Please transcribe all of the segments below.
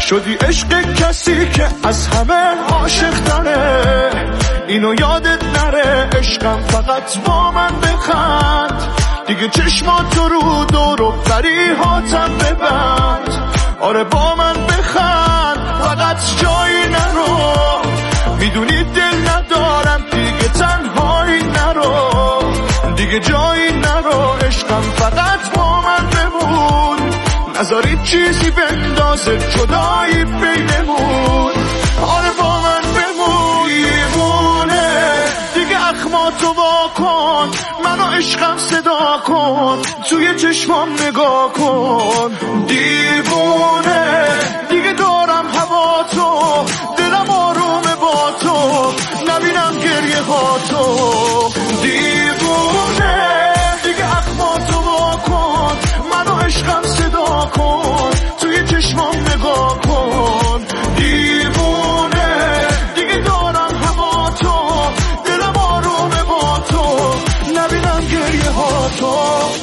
شدی عشق کسی که از همه عاشق تره، اینو یادت نره عشقم فقط با من بخند، دیگه چشماتو رو دور و فریهاتم ببند، آره با من بخند فقط جایی نرو، میدونی دل ندارم دیگه تنهایی نرو، دیگه جایی نرو عشقم فقط با من بمون، نذاری چیزی بندازه جدایی بینمون، آره با من بمون. دیوونه دیگه اخماتو وا کن، منو عشقم صدا کن، توی چشمام نگاه کن، دیوونه دیگه دارم هوا تو، دلم آرومه با تو، نبینم گریه ها تو، دیوونه دیگه اخماتو وا کن، منو عشقم صدا کن، توی چشمام نگاه کن، دیوونه دیگه دارم هوا تو، دلم آرومه با تو، نبینم گریه ها تو.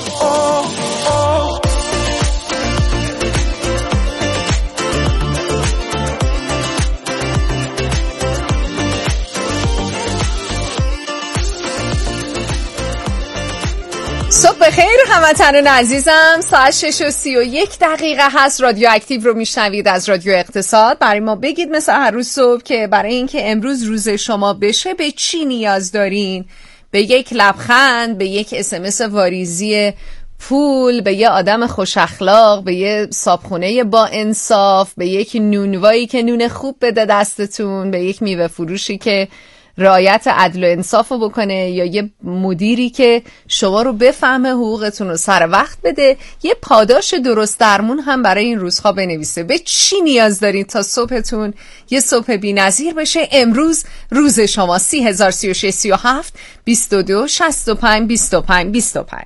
صبح بخیر هموطنان عزیزم، ساعت 6:31 هست. رادیو اکتیو رو میشنوید از رادیو اقتصاد. برای ما بگید مثل هر روز صبح که برای اینکه امروز روز شما بشه به چی نیاز دارین؟ به یک لبخند، به یک SMS واریزی پول، به یه آدم خوش اخلاق، به یه صابخونه با انصاف، به یک نونوایی که نون خوب بده دستتون، به یک میوه فروشی که رعایت عدل و انصاف رو بکنه، یا یه مدیری که شما رو بفهمه حقوقتون رو سر وقت بده، یه پاداش درست درمون هم برای این روزها بنویسه. به چی نیاز دارین تا صبحتون یه صبح بی‌نظیر بشه؟ امروز روز شما 30,036 22 65 25 25.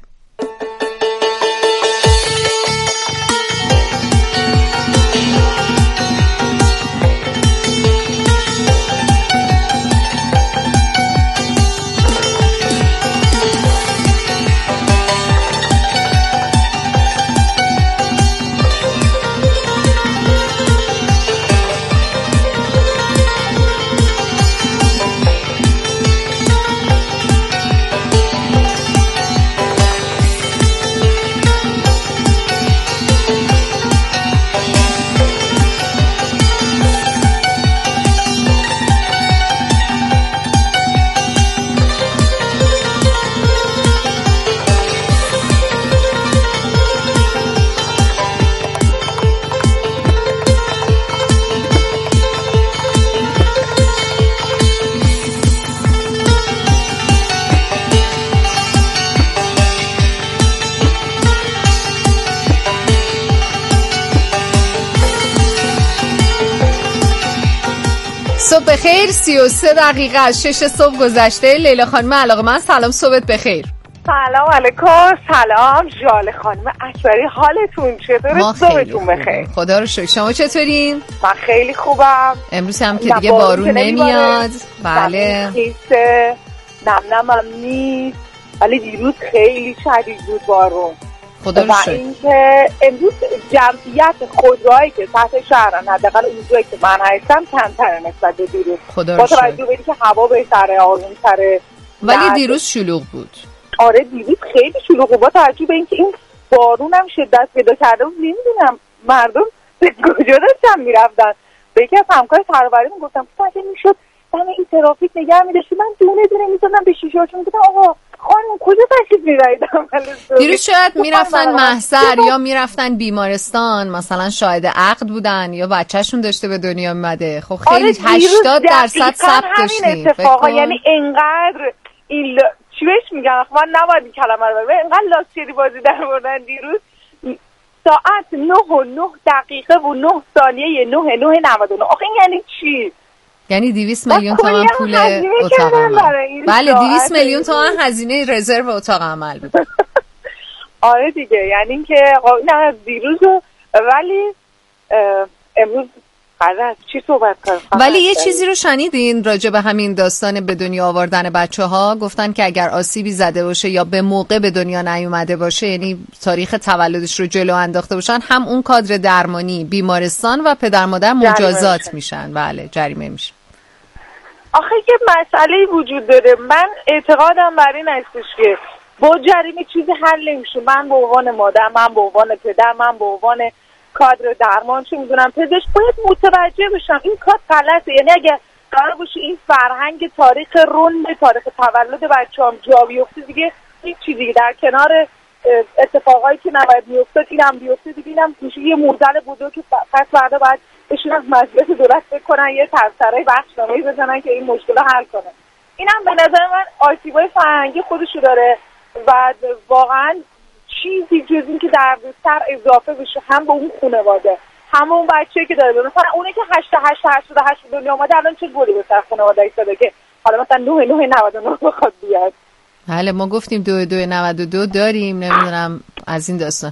صبح بخیر. 33 از 6 صبح گذشته. لیلا خانم علاقه‌مند، سلام، صبحت بخیر. سلام علیکم. سلام ژاله خانم اکبری، حالتون چطوره؟ صبحتون بخیر. خدا رو شکر. شما چطورین؟ من خیلی خوبم. امروز هم که دیگه بارون نمیاد. بله خیسه نم هم نیست، ولی دیروز خیلی شدید بود بارون. خدا رو شکر. و اینکه امروز جمعیت خودروهایی که تحت شهرن، حداقل اونجایی که من هستم، کمتره نسبت به دیروز. خدا رو شکر. با توجه به اینکه هوا بهتره، آروم‌تره. ولی دیروز شلوغ بود. آره دیروز خیلی شلوغ بود، با توجه به اینکه این بارون هم شدت پیدا کرده بود. نمیدونم مردم به کجا داشتن میرفتن. به یکی از همکار فروری میگفتم که اگه میشد دم این ترافیک نگه می‌داشتی، من دونه می‌زدم به شیشه‌هاشون، میگفتم آقا خانم کجا تشریف می‌برید؟ دیروز شاید میرفتن محضر یا میرفتن بیمارستان، مثلا شاهد عقد بودن یا بچه‌شون داشته به دنیا اومده. خب خیلی 80% ثبت داشتیم. یعنی اینقدر این چی بهش میگن؟ من نباید این کلمه رو بگم. اینقدر لاستیری بازی در آوردن دیروز. ساعت 9:09 و 9 ثانیه 9:99. آخه این یعنی چی؟ یعنی 200 میلیون تومان پول اتاق عمل. بله 200 میلیون تومان هزینه رزرو اتاق عمل بود. آره دیگه، یعنی اینکه این از دیروز، ولی امروز غلط چی صحبت کنم. ولی یه چیزی رو شنیدین راجع به همین داستان به دنیا آوردن بچه‌ها؟ گفتن که اگر آسیبی زده باشه یا به موقع به دنیا نیومده باشه، یعنی تاریخ تولدش رو جلو انداخته باشن، هم اون کادر درمانی، بیمارستان و پدر مادر مجازات میشن. بله، جریمه میشن. آخه یه مسئله وجود داره. من اعتقادم بر این هستش که با جریمه چیزی حل نمیشه. من به عنوان مادر، من به عنوان پدر، من به عنوان کادر درمان، چه میدونم پزشک، باید متوجه بشم این کار غلطه. یعنی اگه قرار باشه این فرهنگ تاریخ تاریخ تولد بچه‌ام جا بیفته، دیگه هیچ چیزی دیگه در کنار اتفاقایی که نباید میافتاد اینم بیفته، دیگه اینم میشه یه معضل بزرگ که پس فردا باید بشین از مجلس دولت فکر کنن یه تبصره بخشنامه‌ای بزنن که این مشکل حل کنه. اینم به نظر من آسیبای فرهنگی خودشو داره و واقعا چیزی جز این که دردسر اضافه بشه هم به اون خانواده، هم به اون بچه‌ای که داره. مثلا اونه که 88 به دنیا اومده الان چه گلی به سر خانواده ایستاده که حالا مثلا 99 بخواد بیاد. بله، ما گفتیم 2292 داریم، نمیدونم از این داستان.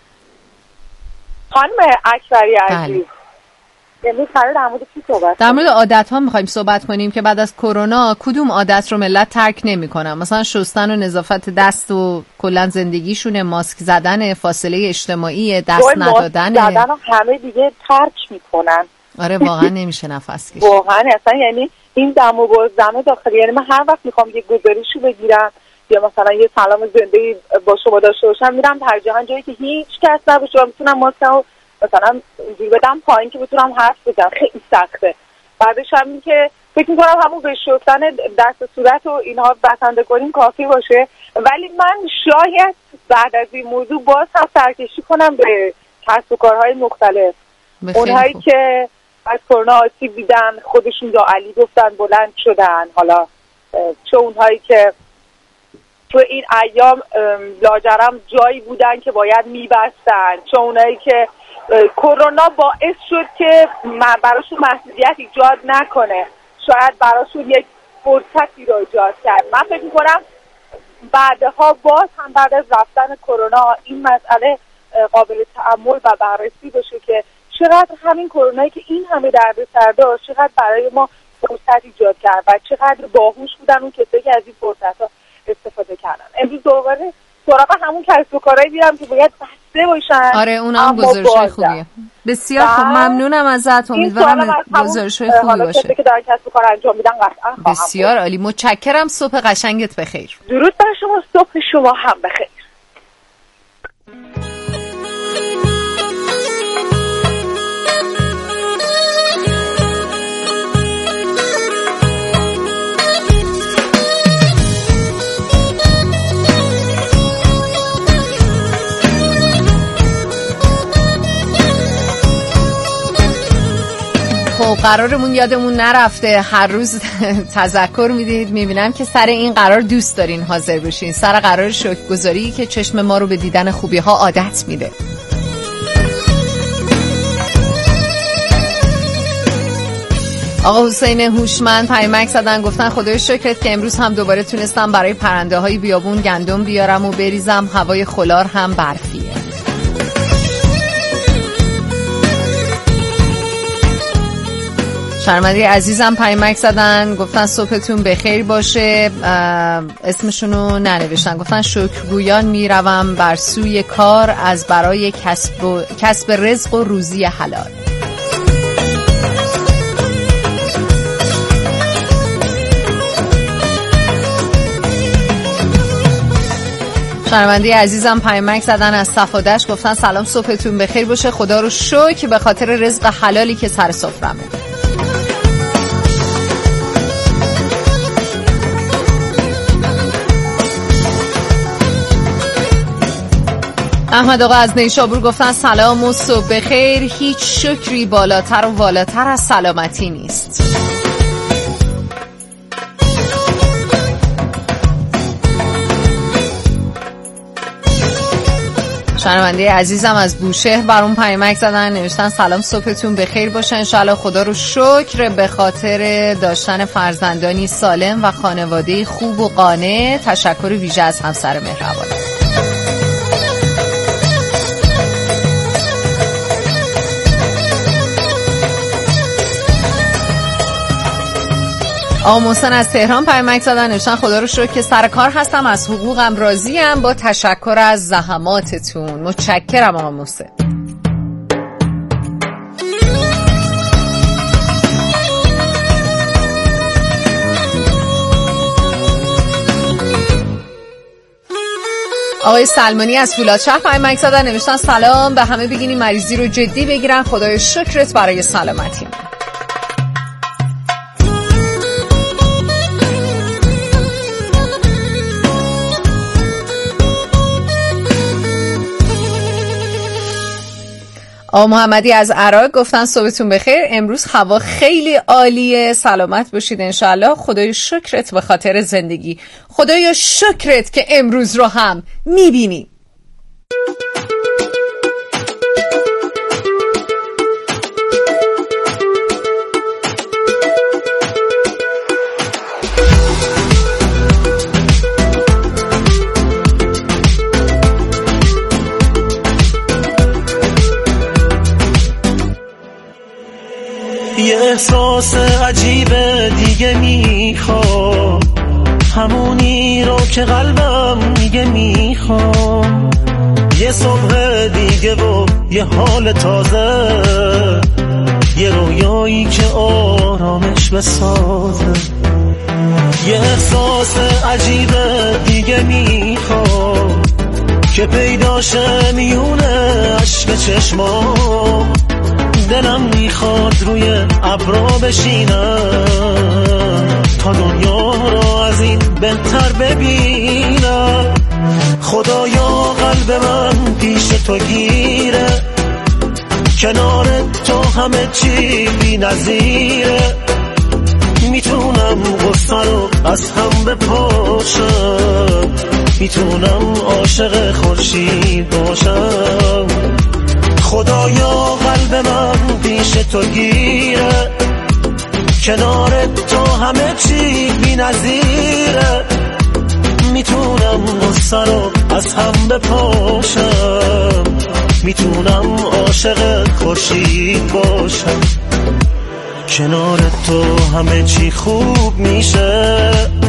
خانم اکبری عزیز، امروز قراره در مورد چی صحبت؟ در مورد عادت‌ها می‌خوایم صحبت کنیم که بعد از کرونا کدوم عادت رو ملت ترک نمی‌کنن. مثلا شستن و نظافت دست و کلا زندگیشونه، ماسک زدن، فاصله اجتماعی، دست ندادن. ماسک زدن همه دیگه ترک می‌کنن. آره واقعا نمیشه نفس کشید. واقعا اصلا یعنی این دم و بازدم داخلی، یعنی من هر وقت می‌خوام یه گزارشی بگیرم یا مثلا یه سلام زندگی با شما داشته باشم، میرم ترجیحاً جایی که هیچ کس نباشه و میتونم ماسکمو مثلا اینجوری بدم پایین که بتونم حرف بزنم. خیلی سخته. بعدش هم که فکر می‌کنم همون به شستن دست و صورت و اینها بسنده کنیم کافی باشه. ولی من شاید بعد از این موضوع باز هم سرکشی کنم به کسب و کارهای مختلف، اونهایی که از کرونا آسیب دیدن، خودشون دا علی گفتن، بلند شدن. حالا چه اونهایی که تو این ایام لاجرم جایی بودن که باید میبستن، چه اونهایی که کرونا باعث شد که براشون مسئولیت ایجاد نکنه، شاید براشون یک فرصتی رو ایجاد کرد. من فکر می‌کنم بعدها باز هم بعد از رفتن کرونا این مسئله قابل تأمل و بررسی بشه که چقدر همین کرونایی که این همه دردسر داشت چقدر برای ما فرصت ایجاد کرد و چقدر باهوش بودن اون کسایی که از این فرصت‌ها استفاده کردن. امروز دوباره سراغ همون کسب و کارهایی میرم که باید بسته باشن. آره اونم گزارش‌های خوبیه. بسیار خوب، ممنونم ازت. امیدوارم گزارش‌های خوبی باشه. حالا که دارن کسب و کار انجام میدن قطعا بسیار عالی، متشکرم. صبح قشنگت بخیر. درود بر شما، صبح شما هم بخیر. قرارمون یادمون نرفته، هر روز تذکر میدید. میبینم که سر این قرار دوست دارین حاضر بشین، سر قرار شکرگزاری که چشم ما رو به دیدن خوبی ها عادت میده. آقا حسین هوشمند پیامک زدن، گفتن خدای شکرت که امروز هم دوباره تونستم برای پرنده های بیابون گندم بیارم و بریزم، هوای خلار هم برفیه. شرمندی عزیزم پیامک زدن، گفتن صبحتون بخیر باشه. اسمشونو ننوشتن، گفتن شکرگویان میروم بر سوی کار از برای کسب رزق و روزی حلال. شرمندی عزیزم پیامک زدن از صفادش، گفتن سلام صبحتون بخیر باشه، خدا رو شکر به خاطر رزق حلالی که سر سفرمه. احمد آقا از نیشابور گفتن سلام و صبح بخیر، هیچ شکری بالاتر و والاتر از سلامتی نیست. شنونده عزیزم از بوشهر برام پیامک زدن، نوشتن سلام صبحتون بخیر باشه، انشالله خدا رو شکر به خاطر داشتن فرزندانی سالم و خانواده خوب و قانع. تشکر ویژه از همسر مهربان. آقا محسن از تهران پیامک زدن، نوشتن خدا رو شکر که سر کار هستم، از حقوقم راضیم، با تشکر از زحماتتون. متشکرم آقا محسن. آقای سلمانی از فولادشهر پیامک زدن، نوشتن سلام، به همه بگین مریضی رو جدی بگیرن، خدای شکرت برای سلامتی. آقا محمدی از عراق گفتن صبحتون بخیر، امروز هوا خیلی عالیه، سلامت باشید انشالله، خدای شکرت به خاطر زندگی، خدای شکرت که امروز رو هم میبینیم. یه احساس عجیب دیگه میخوام، همونی رو که قلبم میگه میخوام، یه صبح دیگه و یه حال تازه، یه رویایی که آرامش بسازه. یه احساس عجیب دیگه میخوام که پیداشه میونه عشق چشمام، دلم میخواد روی ابرا بشینم تا دنیا را از این بهتر ببینم. خدایا قلب من پیش تو گیره، کنار تو همه چی بی نظیره، میتونم غصه رو از هم بپاشم، میتونم عاشق خورشید باشم. خدایا قلب من پیش تو گیره، کنار تو همه چی بی نظیره، میتونم غصه رو از هم بپاشم، میتونم عاشق خورشید باشم. کنار تو همه چی خوب میشه،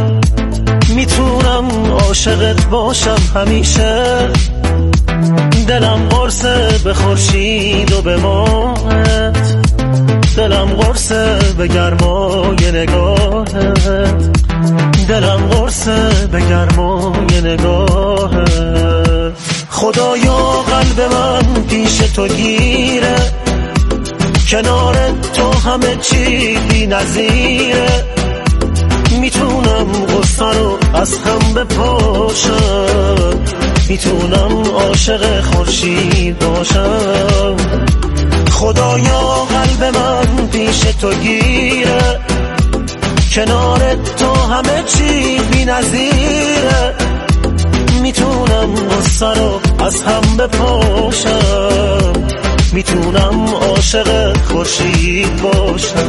میتونم عاشقت باشم همیشه. دلم قرصه به خورشید و به ماهت، دلم قرصه به گرمای نگاهت، دلم قرصه به گرمای نگاهت. خدایا قلب من پیش تو گیره، کنار تو همه چی بی نظیره، میتونم غصه رو از هم بپاشم، میتونم عاشق خورشید باشم. خدایا قلب من پیش تو گیره، کنار تو همه چی بی نظیره، میتونم غصه رو از هم بپاشم، میتونم عاشق خورشید باشم.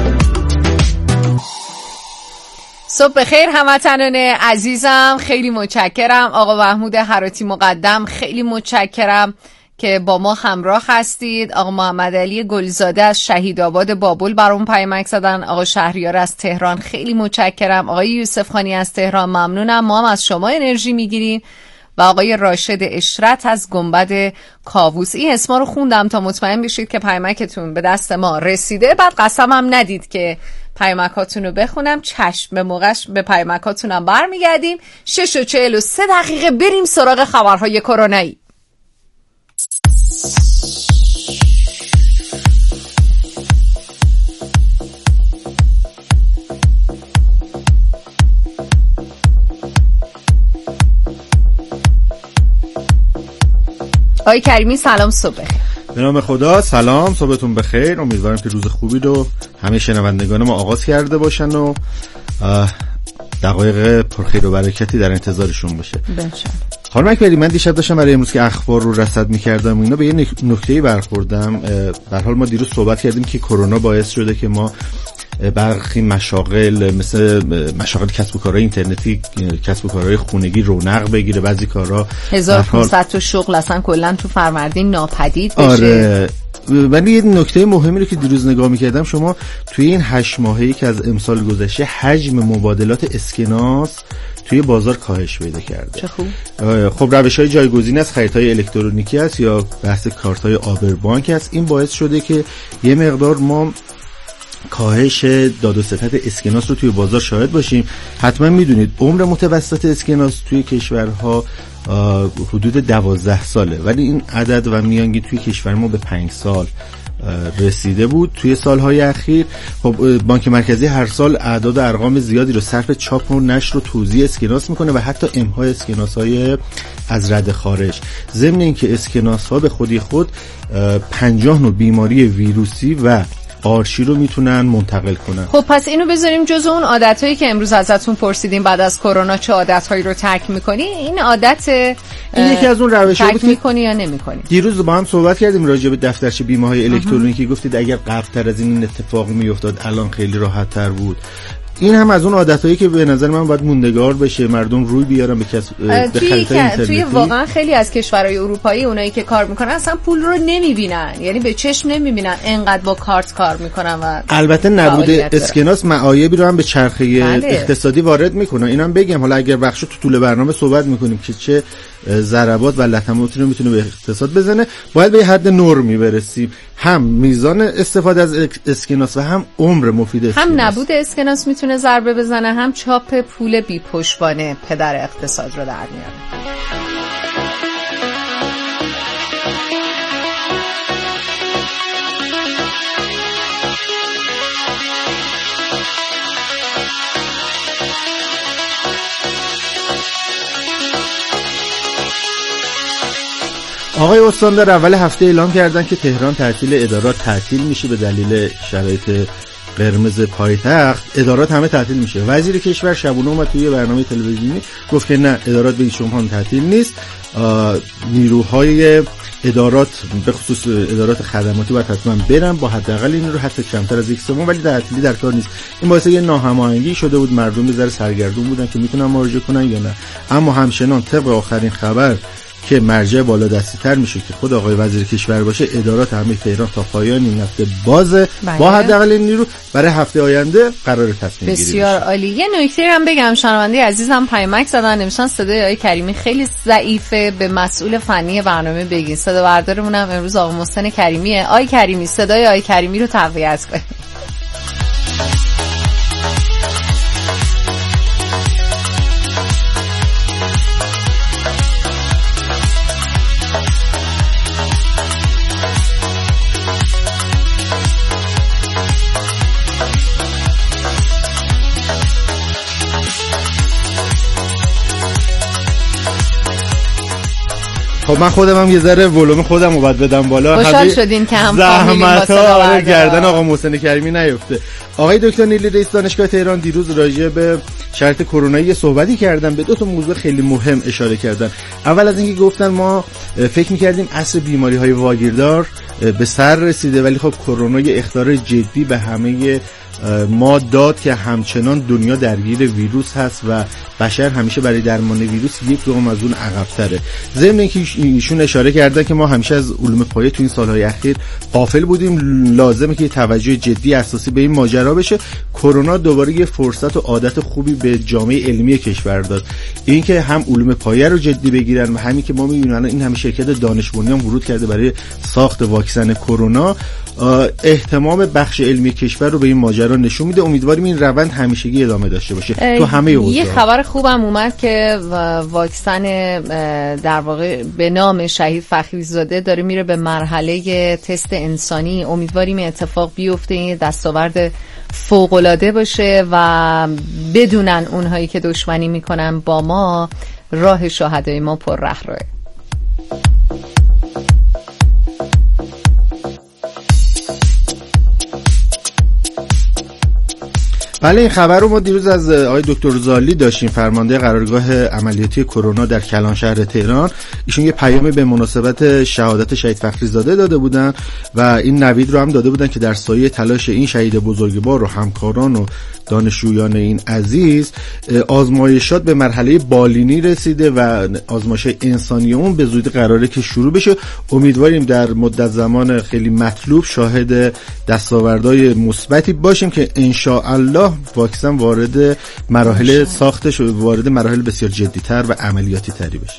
صبح بخیر هموطنان عزیزم، خیلی متشکرم. آقا محمود هراتی مقدم خیلی متشکرم که با ما همراه هستید. آقا محمد علی گلزاده از شهیدآباد بابل برام پیامک زدن. آقا شهریار از تهران خیلی متشکرم. آقای یوسف خانی از تهران ممنونم، ما هم از شما انرژی میگیریم. و آقای راشد اشرت از گنبد کاووس. این اسما رو خوندم تا مطمئن بشید که پیامکتون به دست ما رسیده، بعد قسمم ندید که پیامکاتون رو بخونم. چشم، به موقعش به پیامکاتونم برمیگردیم. 6:43 بریم سراغ خبرهای کرونایی. آقای کریمی سلام، صبح بخیر. به نام خدا، سلام، صبحتون بخیر. امیدوارم که روز خوبی رو همه شنوندگان ما آغاز کرده باشن و دقایق پرخیر و برکتی در انتظارشون باشه. خانم اکبری، من دیشب داشتم برای امروز که اخبار رو رصد می‌کردم و اینا به یه نکته‌ای برخوردم. در حال ما دیروز صحبت کردیم که کرونا باعث شده که ما برخی مشاغل مثل مشاغل کسب و کارهای اینترنتی، کسب و کارهای خونگی رونق بگیره، بعضی کارها 1500 تا شغل اصلا کلا تو فروردین ناپدید بشه. آره، ولی یه نکته مهمی رو که دیروز نگاه می‌کردم، شما توی این 8 ماهه‌ای که از امسال گذشته حجم مبادلات اسکناس توی بازار کاهش پیدا کرده. چه خوب. خب روش‌های جایگزین از خریدهای الکترونیکی است یا بحث کارت‌های آبربانک است. این باعث شده که یه مقدار ما کاهش داد و ستد اسکناس رو توی بازار شاهد باشیم. حتما میدونید عمر متوسط اسکناس توی کشورها حدود 12 ساله، ولی این عدد و میانگین توی کشور ما به 5 سال رسیده بود توی سالهای اخیر. خب بانک مرکزی هر سال اعداد و ارقام زیادی رو صرف چاپ و نشر و توزیع اسکناس میکنه و حتی امهای اسکناس‌های از رده خارج، ضمن اینکه اسکناس‌ها به خودی خود 50 نوع بیماری ویروسی و قارچی رو میتونن منتقل کنن. خب پس اینو بذاریم جزو اون عادتایی که امروز ازتون پرسیدیم بعد از کرونا چه عادتهایی رو ترک میکنی. این عادت این یکی از اون روش‌ها بود ترک میکنی یا نمیکنی؟ دیروز با هم صحبت کردیم راجع به دفترچه بیمه‌های الکترونیکی. گفتید اگر قبل‌تر از این اتفاقی میافتاد الان خیلی راحت‌تر بود. این هم از اون عادتایی که به نظر من باید موندگار بشه، مردم روی بیارن به خریدهای اینترنتی. توی واقعا خیلی از کشورهای اروپایی اونایی که کار میکنن اصلا پول رو نمیبینن، یعنی به چشم نمیبینن، انقدر با کارت کار میکنن. و البته نبود اسکناس معایبی رو هم به چرخه اقتصادی وارد میکنه. اینم بگم، حالا اگر بخشو تو طول برنامه صحبت میکنیم که چه ضربات و لطماتی رو میتونه به اقتصاد بزنه، باید به حد نرمی برسیم، هم میزان استفاده از اسکناس و هم عمر مفید اسکناس. هم نبود اسکناس میتونه ضربه بزنه، هم چاپ پول بی پشتوانه پدر اقتصاد رو در میاره. آقای استاندار اول هفته اعلام کردن که تهران تعطیل، ادارات تعطیل میشه به دلیل شرایط قرمز پایتخت. ادارات همه تعطیل میشه. وزیر کشور شبونه اومد توی برنامه تلویزیونی گفت که نه، ادارات به شما هم تعطیل نیست. نیروهای ادارات به خصوص ادارات خدماتی باید حتما برن با حداقل این رو حتی کمتر از 1 سوم، ولی تعطیلی در کار نیست. این باعث یه ناهماهنگی شده بود، مردم بذاره سرگردون بودن که میتونن مراجعه کنن یا نه. اما همچنان طبق آخرین خبر که مرجع بالا دستی تر میشه که خود آقای وزیر کشور باشه، ادارات همه تهران تا پایان این هفته بازه. با حداقل این نیرو برای هفته آینده قرار تصمیم گیری بشه. بسیار عالی. یه نکته هم بگم، شنونده عزیزم پیامک زدن نمیشن صدای آقای کریمی خیلی ضعیفه، به مسئول فنی برنامه بگین. صدا بردارمون هم امروز آقا محسن کریمیه. آقای کریمی، صدای آقای کریمی رو تقویت کنید. خب من خودم هم یه ذره ولوم خودم رو باید بدم بالا. خوشحال شدین که هم زحمت‌ها گردن آقا محسن کریمی نیفته. آقای دکتر نیلی رئیس دانشگاه تهران دیروز راجع به شرایط کرونایی صحبتی کردن، به 2 تا موضوع خیلی مهم اشاره کردن. اول از اینکه گفتن ما فکر می‌کردیم عصر بیماری‌های واگیردار به سر رسیده، ولی خب کرونا یه اخطار جدی به همه ما داد که همچنان دنیا درگیر ویروس هست و بشر همیشه برای درمان ویروس 1 گام از اون عقب‌تره. ضمن اینکه ایشون اشاره کردن که ما همیشه از علوم پایه تو این سالهای اخیر غافل بودیم، لازمه که توجه جدی اساسی به این ماجرا بشه. کرونا دوباره یه فرصت و عادت خوبی به جامعه علمی کشور داد، اینکه هم علوم پایه رو جدی بگیرن و همین که ما می‌بینیم الان این همه شرکت دانش بنیان ورود کرده برای ساخت واکسن کرونا، احتمام بخش علمی کشور رو به این ماجرا نشون میده. امیدواریم این روند همیشگی ادامه داشته باشه تو همه حوزه‌ها. یه خبر خوبم اومد که واکسن در واقع به نام شهید فخریزاده داره میره به مرحله تست انسانی. امیدواریم اتفاق بیفته، این دستاورد فوق‌العاده باشه و بدونن اونهایی که دشمنی میکنن با ما راه شهدای ما پر رهروه. بله این خبر رو ما دیروز از آقای دکتر زالی داشتیم، فرمانده قرارگاه عملیاتی کرونا در کلانشهر تهران. ایشون یه پیامی به مناسبت شهادت شهید فخریزاده داده بودن و این نوید رو هم داده بودن که در سایه تلاش این شهید بزرگوار و همکاران و دانشجویان این عزیز آزمایشات به مرحله بالینی رسیده و آزمایش انسانی اون به زودی قراره که شروع بشه. امیدواریم در مدت زمان خیلی مطلوب شاهد دستاوردهای مثبتی باشیم که ان شاء الله واکسن وارد مراحل ساختش و وارد مراحل بسیار جدی‌تر و عملیاتی تری بشه.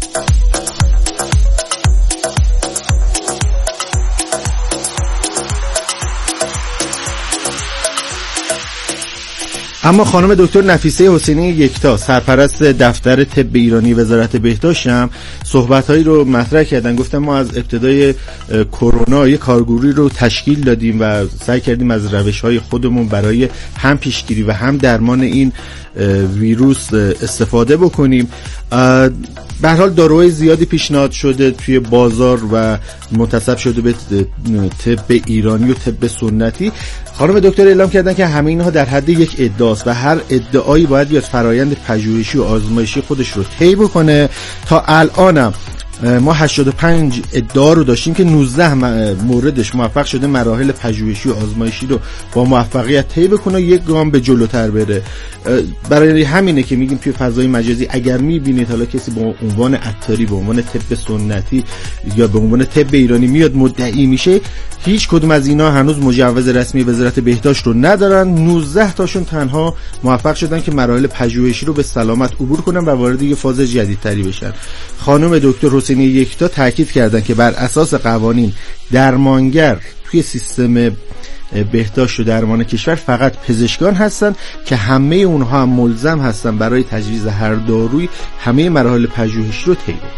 اما خانم دکتر نفیسه حسینی یکتا سرپرست دفتر طب ایرانی وزارت بهداشت هم صحبت‌هایی رو مطرح کردن. گفتم ما از ابتدای کرونا یک کارگروهی رو تشکیل دادیم و سعی کردیم از روش‌های خودمون برای هم پیشگیری و هم درمان این ویروس استفاده بکنیم. به هر حال داروهای زیادی پیشنهاد شده توی بازار و منتسب شده به طب ایرانی و طب سنتی. خانم دکتر اعلام کردن که همه اینها در حد یک ادعاست و هر ادعایی باید بیاد فرایند پژوهشی و آزمایشی خودش رو طی بکنه. تا الانم ما 85 ادعا رو داشتیم که 19 موردش موفق شده مراحل پژوهشی و آزمایشی رو با موفقیت طی بکنه، یک گام به جلوتر بره. برای همینه که میگیم توی فضای مجازی اگر میبینید حالا کسی با عنوان عطاری، به عنوان طب سنتی یا به عنوان طب ایرانی میاد مدعی میشه، هیچ کدوم از اینا هنوز مجوز رسمی وزارت بهداشت رو ندارن. 19 تاشون تنها موفق شدن که مراحل پژوهشی رو به سلامت عبور کنن و وارد یه فاز جدیدتری بشن. خانم دکتر حسینی یکتا تاکید کردن که بر اساس قوانین درمانگر توی سیستم بهداشت و درمان کشور فقط پزشکان هستن که همه اونها هم ملزم هستن برای تجویز هر دارویی همه مراحل پژوهشی رو طی کنن.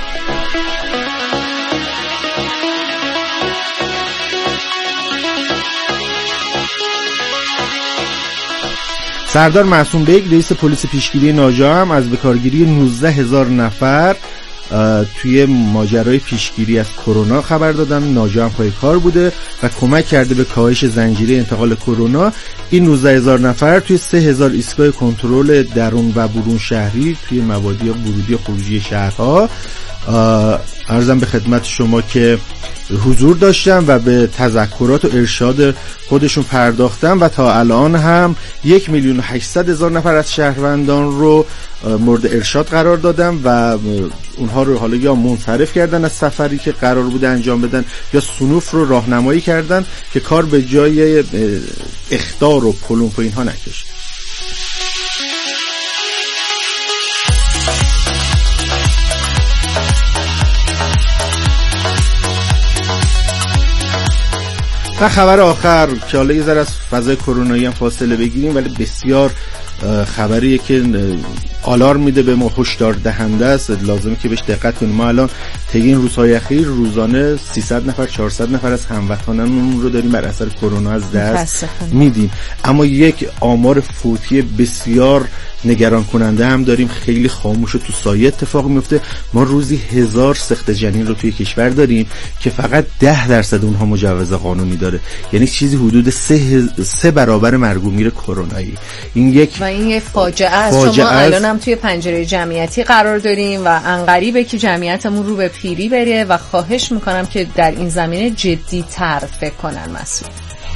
سردار معصوم بیگ رئیس پلیس پیشگیری ناجا هم از بکارگیری 19,000 نفر توی ماجرای پیشگیری از کرونا خبر دادن. ناجا هم پای کار بوده و کمک کرده به کاهش زنجیره انتقال کرونا. این 19,000 نفر توی 3,000 ایستگاه کنترل درون و برون شهری توی مبادی ورودی و خروجی شهرها عرضم به خدمت شما که حضور داشتن و به تذکرات و ارشاد خودشون پرداختن و تا الان هم 1,800,000 نفر از شهروندان رو مورد ارشاد قرار دادن و اونها رو حالا یا منصرف کردن از سفری که قرار بوده انجام بدن یا صنوف رو راهنمایی کردن که کار به جای اخطار و پلمپ و اینها نکشه. و خبر آخر که حالا یه ذره از فضای کرونایی هم فاصله بگیریم ولی بسیار خبریه که آلارم میده به ما، هشدار دهنده است، لازمه که بهش دقت کنیم. ما الان طی این روزهای اخیر روزانه 300 نفر 400 نفر از هموطنانمون رو داریم بر اثر کرونا از دست میدیم. اما یک آمار فوتی بسیار نگران کننده هم داریم، خیلی خاموش و تو سایه اتفاق میفته. ما روزی 1000 سقط جنین رو توی کشور داریم که فقط 10% اونها مجوز قانونی داره، یعنی چیزی حدود 3 برابر مرگ و میر کرونایی. این یه فاجعه است. شما الان هم توی پنجره جمعیتی قرار داریم و انقریبه که جمعیتمون رو به پیری بره و خواهش میکنم که در این زمینه جدی تر فکر کنن مسئول.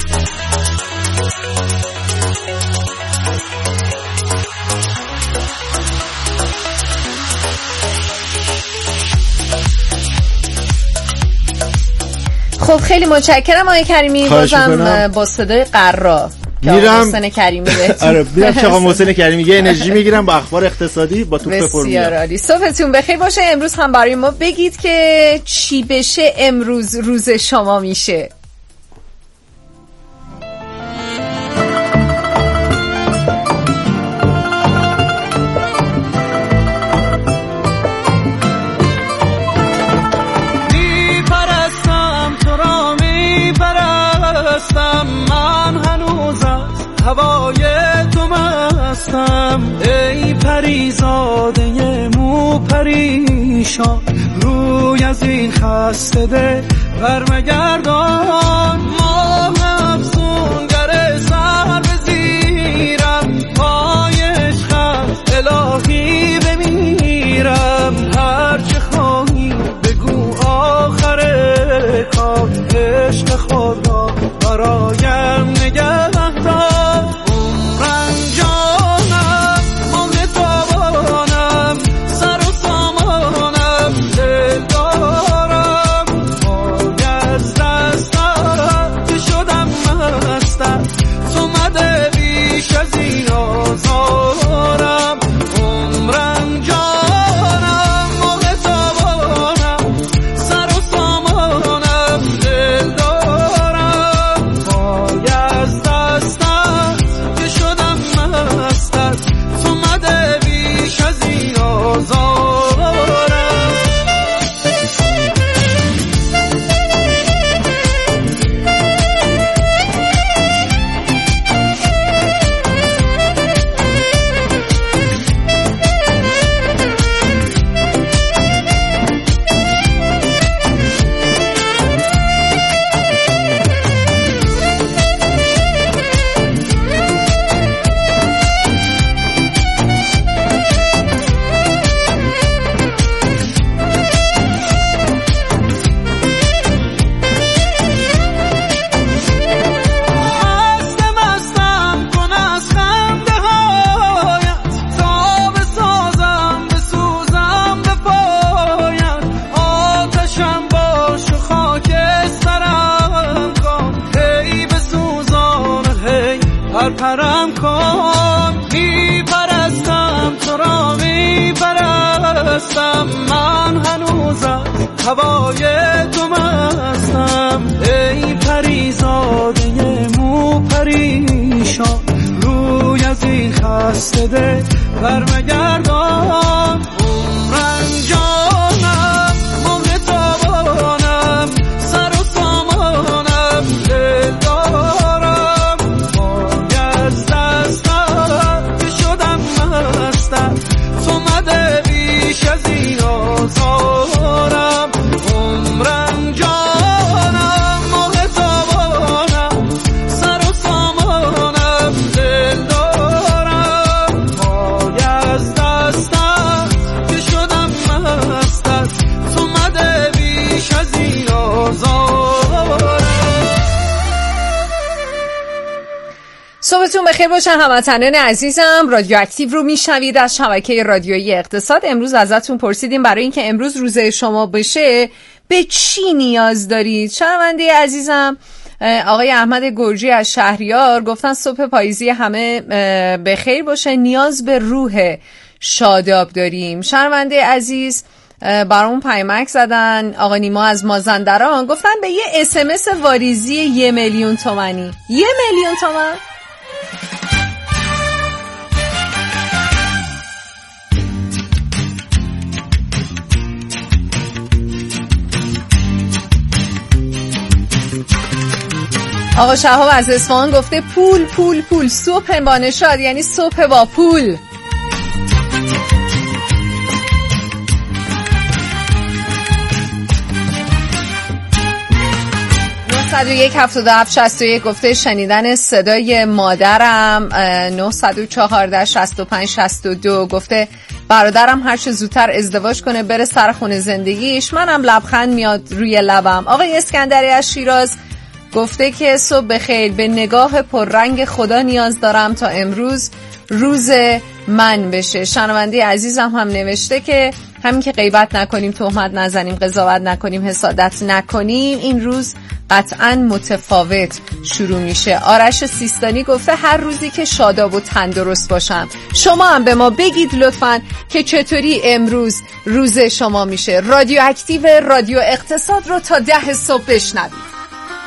خب خیلی متشکرم آقای کریمی، بازم با صدای قرا میرم محسن کریمی بهتون. آره میرم که آقا محسن کریمی یه انرژی میگیرم با اخبار اقتصادی با توپ پر میام. بسیار عالی، صبحتون بخیر باشه. امروز هم برای ما بگید که چی بشه امروز روز شما میشه. هوای تو مستم ای پریزاده مو پریشان، روی از این خسته دل برمگردان. ماه افسونگر سر به برایم نگه دار. عمرم جانم ماه تابانم سر و سامانم دل دارم پای از دستم که شدم مستم تو مده بیش از این آزارم. عمرم جانم ماه تابانم سر و سامانم دل دارم پای از دستم که شدم مستم تو مده بیش از این آزارم. پرم کن میپرستم تو را میپرستم من هنوزم هوای تو مستم. ای پریزاده مو پریشان روی از این خسته دل برمگردان. عمرم جانم ماه تابانم سر و سامانم دل دارم پای از دستم که شدم مستم تو مده بیش از این آزارم. عمرم جانم ماه تابانم سر و سامانم دل دارم پای از دستم که شدم مستم تو مده بیش از این آزارم. صبحتون بخیر باشه هموطنان عزیزم. رادیو اکتیو رو میشنوید از شبکه رادیویی اقتصاد. امروز ازتون پرسیدیم برای اینکه امروز روزه شما بشه به چی نیاز دارید. شنونده عزیزم آقای احمد گرجی از شهریار گفتن صبح پاییزی همه بخیر باشه، نیاز به روح شاداب داریم. شنونده عزیز برامون پیامک زدن. آقا نیما از مازندران گفتن به یه SMS واریزی 1,000,000 تومانی. 1,000,000 تومان؟ آقا شهاب از اصفهان گفته پول پول پول، صبح با نشاد یعنی صبح با پول. 901-77-61 گفته شنیدن صدای مادرم. 914-65-62 گفته برادرم هرچه زودتر ازدواج کنه بره سر خونه زندگیش، منم لبخند میاد روی لبم. آقای اسکندری از شیراز گفته که صبح بخیر، به نگاه پررنگ خدا نیاز دارم تا امروز روز من بشه. شنونده عزیزم هم نوشته که همین که غیبت نکنیم، تهمت نزنیم، قضاوت نکنیم، حسادت نکنیم، این روز قطعاً متفاوت شروع میشه. آرش سیستانی گفته هر روزی که شاداب و تندرست باشم. شما هم به ما بگید لطفاً که چطوری امروز روز شما میشه. رادیو اکتیو، رادیو اقتصاد رو تا 10 صبح بشنوید.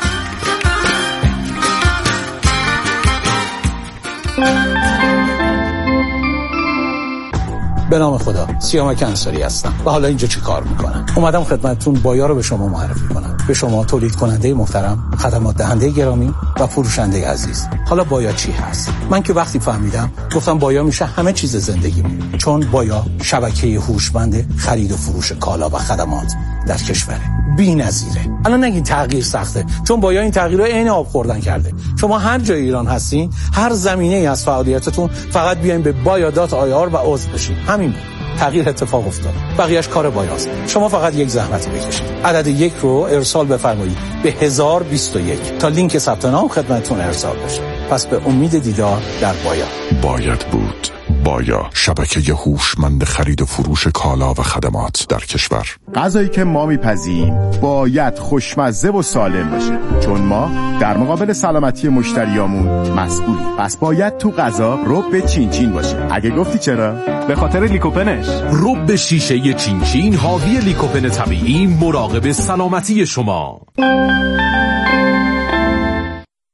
به نام خدا، سیامک انصاری هستم و حالا اینجا چی کار میکنم؟ اومدم خدمتتون بایا رو به شما معرفی کنم، به شما تولید کننده محترم، خدمات دهنده گرامی و فروشنده عزیز. حالا بایا چی هست؟ من که وقتی فهمیدم گفتم بایا میشه همه چیز زندگیمون، چون بایا شبکه هوشمند خرید و فروش کالا و خدمات در کشوره، بی‌نظیره. الان نگین تغییر سخته، چون بایا این تغییر رو عین آب خوردن کرده. شما هر جای ایران هستین، هر زمینه‌ای از فعالیتتون، فقط بیاین به baya.ir و عضو بشین. همین بود. تغییر اتفاق افتاد. بقیه‌اش کار بایاست. شما فقط یک زحمتی بکشید. عدد 1 رو ارسال بفرمایید به 1021 تا لینک ثبت نام خدمتتون ارسال بشه. پس به امید دیدار در بایا. باید بود. بایا، شبکه هوشمند خرید و فروش کالا و خدمات در کشور. غذایی که ما میپزیم باید خوشمزه و سالم باشه، چون ما در مقابل سلامتی مشتریامون مسئولیم. پس باید تو غذا رب چینچین باشه. اگه گفتی چرا؟ به خاطر لیکوپنش. رب شیشه چینچین حاوی لیکوپن طبیعی، مراقب سلامتی شما.